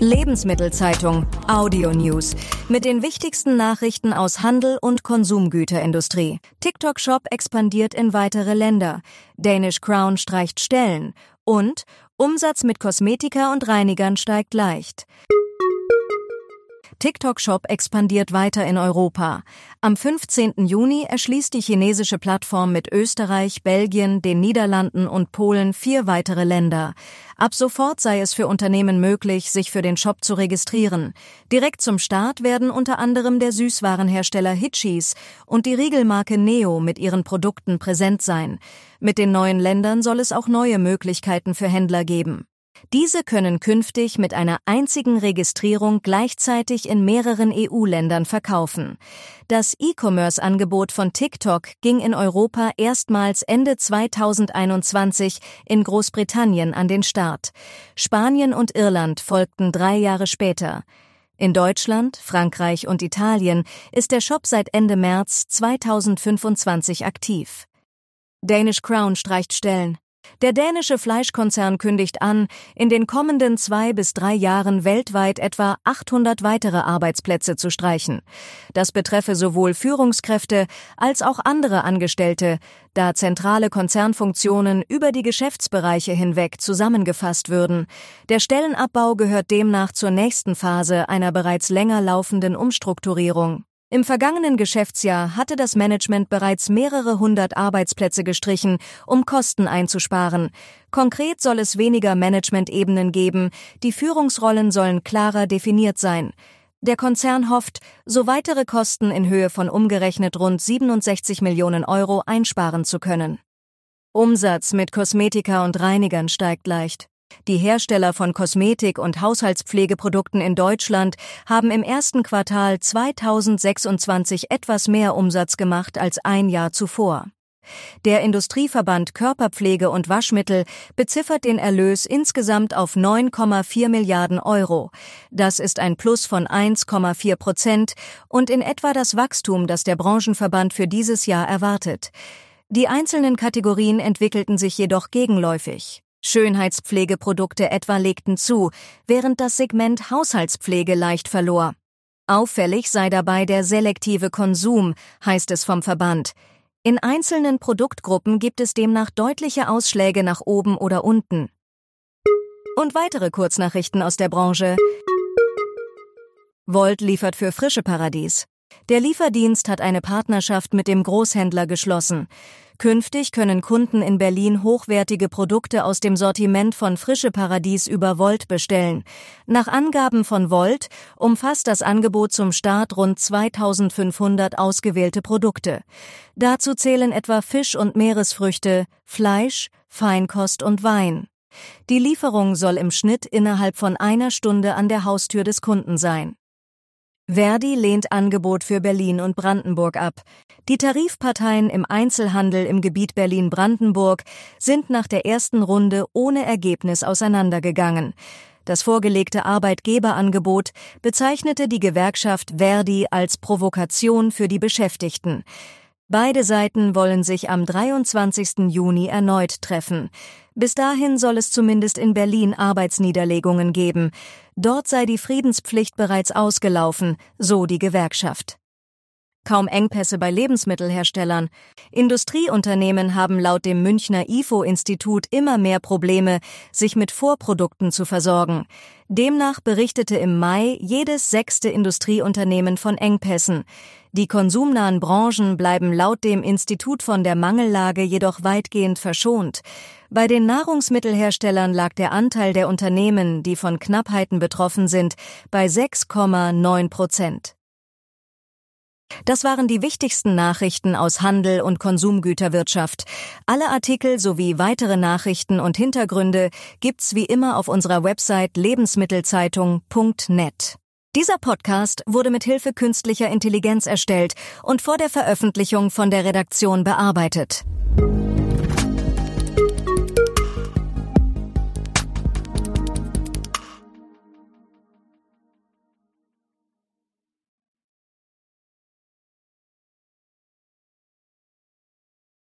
Lebensmittelzeitung Audio News mit den wichtigsten Nachrichten aus Handel und Konsumgüterindustrie. TikTok-Shop expandiert in weitere Länder. Danish Crown streicht Stellen. Und Umsatz mit Kosmetika und Reinigern steigt leicht. TikTok-Shop expandiert weiter in Europa. Am 15. Juni erschließt die chinesische Plattform mit Österreich, Belgien, den Niederlanden und Polen 4 weitere Länder. Ab sofort sei es für Unternehmen möglich, sich für den Shop zu registrieren. Direkt zum Start werden unter anderem der Süßwarenhersteller Hitchis und die Riegelmarke Neo mit ihren Produkten präsent sein. Mit den neuen Ländern soll es auch neue Möglichkeiten für Händler geben. Diese können künftig mit einer einzigen Registrierung gleichzeitig in mehreren EU-Ländern verkaufen. Das E-Commerce-Angebot von TikTok ging in Europa erstmals Ende 2021 in Großbritannien an den Start. Spanien und Irland folgten 3 Jahre später. In Deutschland, Frankreich und Italien ist der Shop seit Ende März 2025 aktiv. Danish Crown streicht Stellen. Der dänische Fleischkonzern kündigt an, in den kommenden 2 bis 3 Jahren weltweit etwa 800 weitere Arbeitsplätze zu streichen. Das betreffe sowohl Führungskräfte als auch andere Angestellte, da zentrale Konzernfunktionen über die Geschäftsbereiche hinweg zusammengefasst würden. Der Stellenabbau gehört demnach zur nächsten Phase einer bereits länger laufenden Umstrukturierung. Im vergangenen Geschäftsjahr hatte das Management bereits mehrere 100 Arbeitsplätze gestrichen, um Kosten einzusparen. Konkret soll es weniger Management-Ebenen geben, die Führungsrollen sollen klarer definiert sein. Der Konzern hofft, so weitere Kosten in Höhe von umgerechnet rund 67 Millionen Euro einsparen zu können. Umsatz mit Kosmetika und Reinigern steigt leicht. Die Hersteller von Kosmetik- und Haushaltspflegeprodukten in Deutschland haben im ersten Quartal 2026 etwas mehr Umsatz gemacht als ein Jahr zuvor. Der Industrieverband Körperpflege und Waschmittel beziffert den Erlös insgesamt auf 9,4 Milliarden Euro. Das ist ein Plus von 1,4% und in etwa das Wachstum, das der Branchenverband für dieses Jahr erwartet. Die einzelnen Kategorien entwickelten sich jedoch gegenläufig. Schönheitspflegeprodukte etwa legten zu, während das Segment Haushaltspflege leicht verlor. Auffällig sei dabei der selektive Konsum, heißt es vom Verband. In einzelnen Produktgruppen gibt es demnach deutliche Ausschläge nach oben oder unten. Und weitere Kurznachrichten aus der Branche. Wolt liefert für Frischeparadies. Der Lieferdienst hat eine Partnerschaft mit dem Großhändler geschlossen. Künftig können Kunden in Berlin hochwertige Produkte aus dem Sortiment von Frischeparadies über Wolt bestellen. Nach Angaben von Wolt umfasst das Angebot zum Start rund 2500 ausgewählte Produkte. Dazu zählen etwa Fisch und Meeresfrüchte, Fleisch, Feinkost und Wein. Die Lieferung soll im Schnitt innerhalb von 1 Stunde an der Haustür des Kunden sein. Verdi lehnt Angebot für Berlin und Brandenburg ab. Die Tarifparteien im Einzelhandel im Gebiet Berlin-Brandenburg sind nach der ersten Runde ohne Ergebnis auseinandergegangen. Das vorgelegte Arbeitgeberangebot bezeichnete die Gewerkschaft Verdi als Provokation für die Beschäftigten. Beide Seiten wollen sich am 23. Juni erneut treffen. Bis dahin soll es zumindest in Berlin Arbeitsniederlegungen geben. Dort sei die Friedenspflicht bereits ausgelaufen, so die Gewerkschaft. Kaum Engpässe bei Lebensmittelherstellern. Industrieunternehmen haben laut dem Münchner IFO-Institut immer mehr Probleme, sich mit Vorprodukten zu versorgen. Demnach berichtete im Mai jedes 6. Industrieunternehmen von Engpässen. Die konsumnahen Branchen bleiben laut dem Institut von der Mangellage jedoch weitgehend verschont. Bei den Nahrungsmittelherstellern lag der Anteil der Unternehmen, die von Knappheiten betroffen sind, bei 6,9%. Das waren die wichtigsten Nachrichten aus Handel und Konsumgüterwirtschaft. Alle Artikel sowie weitere Nachrichten und Hintergründe gibt's wie immer auf unserer Website lebensmittelzeitung.net. Dieser Podcast wurde mit Hilfe künstlicher Intelligenz erstellt und vor der Veröffentlichung von der Redaktion bearbeitet.